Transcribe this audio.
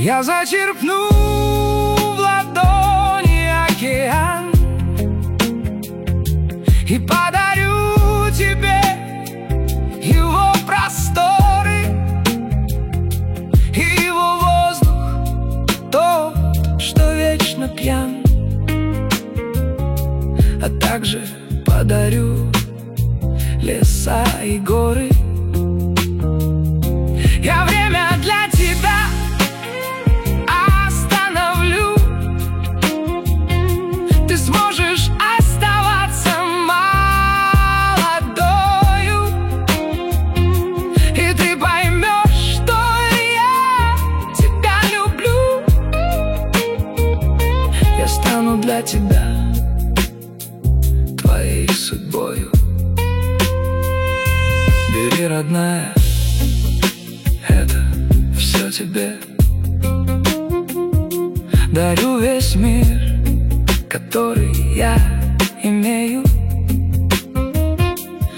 Я зачерпну в ладони океан и подарю тебе его просторы и его воздух, тот, что вечно пьян. А также подарю леса и горы. Я время для тебя остановлю. Ты сможешь оставаться молодою, и ты поймешь, что я тебя люблю. Я стану для тебя твоей судьбою. Бери, родная, это все тебе. Дарю весь мир, который я имею.